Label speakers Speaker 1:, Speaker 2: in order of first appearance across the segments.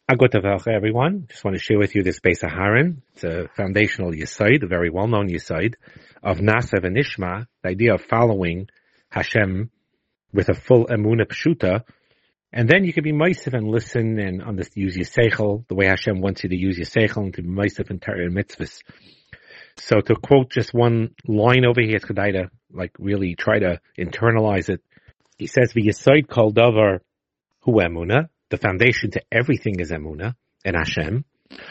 Speaker 1: Agotavacha, everyone. Just want to share with you this Beis Aharon. It's a foundational Yesod, a very well-known Yesod of Nasav and Nishma, the idea of following Hashem with a full Emunah Pshuta. And then you can be Meisif and listen and use your Seichel, the way Hashem wants you to use your Seichel, and to be Meisif and Torah and Mitzvahs. So to quote just one line over here, it's Kedai to really try to internalize it. He says, V'Yesod kol davar hu Emunah. The foundation to everything is Emunah and Hashem.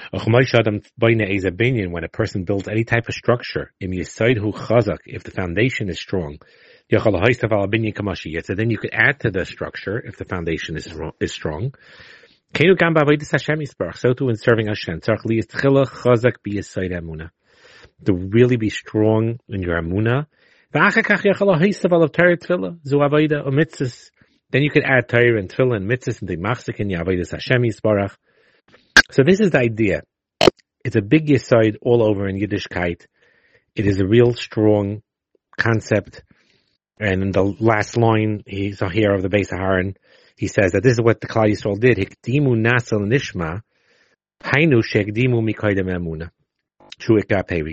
Speaker 1: When a person builds any type of structure, if the foundation is strong, so then you could add to the structure if the foundation is strong. So too in serving Hashem, to really be strong in your Emunah. Then you could add Torah and Tefillah and Mitzvahs and the Machzik and Yavodas Hashem Yisbarach. So this is the idea. It's a big Yesod all over in Yiddishkeit. It is a real strong concept. And in the last line, he's here of the Beis Aharon, he says that this is what the Klal Yisrael did. Hikdimu nasal nishma, hainu shekdimu mikoydem emuna, shuik gapevi.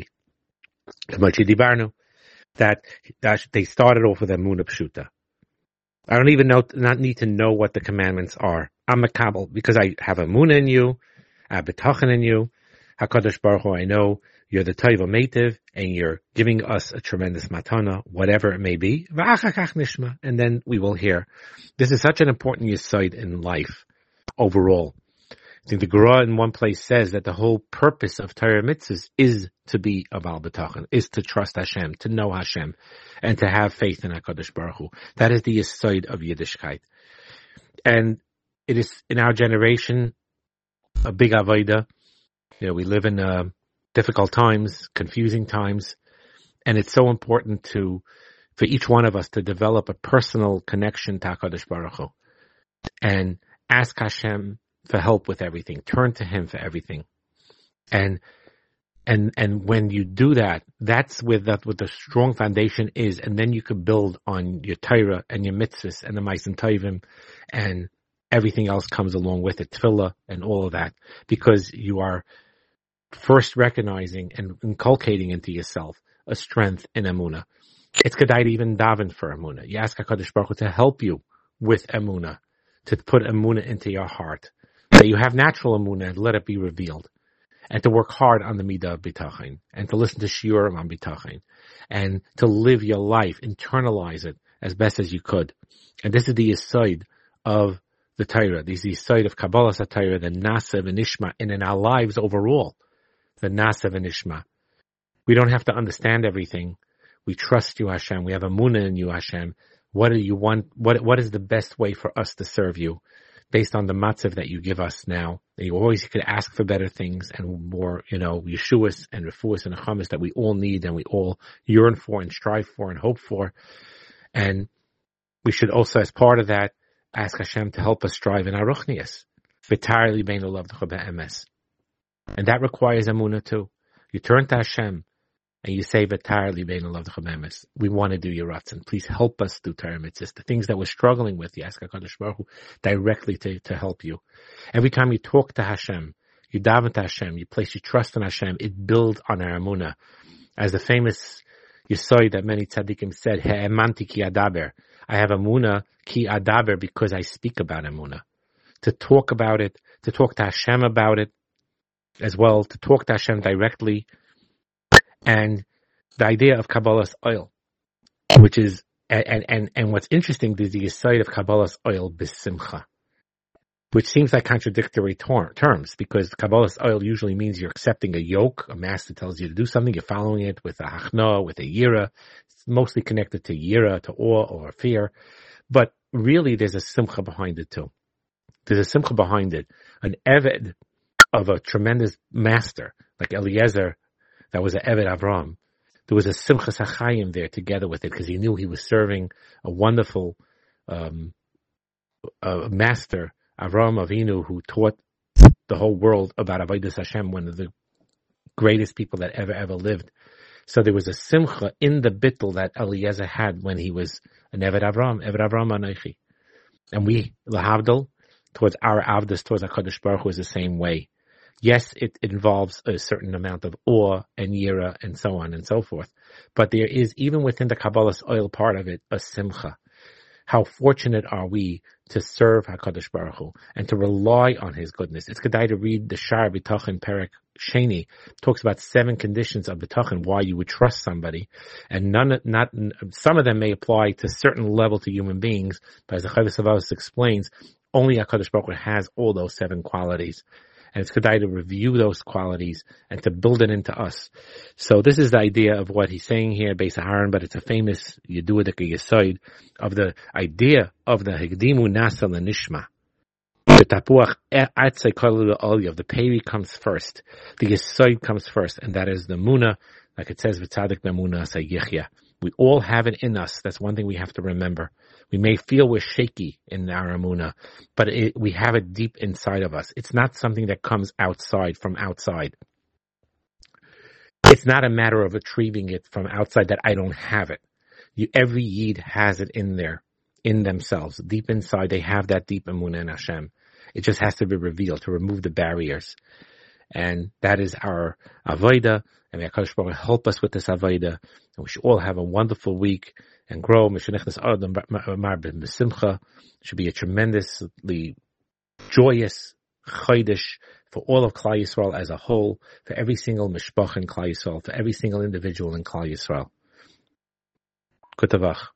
Speaker 1: That they started off with Emunah Pshuta. I don't even need to know what the commandments are. I'm a Kabul because I have Emunah in you, I have B'tachan in you. HaKadosh Baruch Hu, I know you're the Taiva Meitiv and you're giving us a tremendous matana, whatever it may be. And then we will hear. This is such an important yesod in life overall. I think the Gemara in one place says that the whole purpose of Torah mitzvahs is to be a Baal B'tachan, is to trust Hashem, to know Hashem, and to have faith in HaKadosh Baruch Hu. That is the yesod of Yiddishkeit. And it is, in our generation, a big avodah. We live in difficult times, confusing times, and it's so important for each one of us to develop a personal connection to HaKadosh Baruch Hu and ask Hashem for help with everything. Turn to Him for everything. And when you do that, that's what the strong foundation is, and then you can build on your Torah and your mitzvahs and the Ma'asim Tovim, and everything else comes along with it, Tefillah and all of that, because you are first recognizing and inculcating into yourself a strength in Emunah. It's Kedai to even daven for Emunah. You ask HaKadosh Baruch Hu to help you with Emunah, to put Emunah into your heart, that you have natural Emunah and let it be revealed, and to work hard on the Midah of B'tachan, and to listen to Shiurim on B'tachan, and to live your life, internalize it as best as you could. And this is the Yesod of the Torah. This is the Yesod of Kabbalas HaTorah, the Nasav and Nishma, and in our lives overall, the Nasav and Nishma. We don't have to understand everything. We trust you, Hashem. We have Emunah in you, Hashem. What do you want? What is the best way for us to serve you? Based on the matzav that you give us now, you always could ask for better things and more, Yeshuas and Refuas and Achamas that we all need and we all yearn for and strive for and hope for. And we should also, as part of that, ask Hashem to help us strive in our ruchnias. And that requires Emunah too. You turn to Hashem and you say, we want to do your ratzon. Please help us do Torah mitzvahs. The things that we're struggling with, you ask HaKadosh Baruch Hu directly to help you. Every time you talk to Hashem, you daven to Hashem, you place your trust in Hashem, it builds on our Emunah. As the famous Yesod that many tzaddikim said, He'emanti ki adaber. I have Emunah ki adaber because I speak about Emunah. To talk about it, to talk to Hashem about it as well, to talk to Hashem directly. And the idea of Kabbalas oil, which is, and what's interesting is the Yesod of Kabbalas oil b'simcha, which seems like contradictory terms, because Kabbalas oil usually means you're accepting a yoke, a master tells you to do something, you're following it with a hachna, with a yira. It's mostly connected to yira, to awe or fear, but really there's a simcha behind it too. There's a simcha behind it. An eved of a tremendous master, like Eliezer, that was an Eved Avram. There was a Simchas HaChaim there together with it because he knew he was serving a wonderful master, Avram Avinu, who taught the whole world about Avodas Hashem, one of the greatest people that ever lived. So there was a Simcha in the bittul that Eliezer had when he was an Eved Avram Anochi. And we, Lahavdil, towards our avdus, towards HaKadosh Baruch Hu is the same way. Yes, it involves a certain amount of awe and yira and so on and so forth. But there is, even within the Kabbalah's oil part of it, a simcha. How fortunate are we to serve HaKadosh Baruch Hu and to rely on His goodness. It's Kedai to read the Shar B'tachin Perek Sheni. Talks about 7 conditions of B'tachin, why you would trust somebody. And some of them may apply to a certain level to human beings, but as the Chovos HaLevavos explains, only HaKadosh Baruch Hu has all those 7 qualities. And it's Kedai to review those qualities and to build it into us. So this is the idea of what he's saying here, Beis Aharon, but it's a famous Yeduadik Yesod of the idea of the Higdimu Nasa L'Nishma. The Tapuach Atzei Kolu L'Oliv, the Peri comes first. The Yesod comes first, and that is the Muna, like it says, V'tzadik B'Muna Sayichya. We all have it in us. That's one thing we have to remember. We may feel we're shaky in our Amunah, but we have it deep inside of us. It's not something that comes from outside. It's not a matter of retrieving it from outside that I don't have it. Every Yid has it in there, in themselves. Deep inside, they have that deep Amunah in Hashem. It just has to be revealed to remove the barriers. And that is our Avodah. And may HaKadosh Baruch Hu help us with this Avodah. And we should all have a wonderful week and grow. It should be a tremendously joyous Chodesh for all of Klal Yisrael as a whole, for every single mishpach in Klal Yisrael, for every single individual in Klal Yisrael. Kutavach.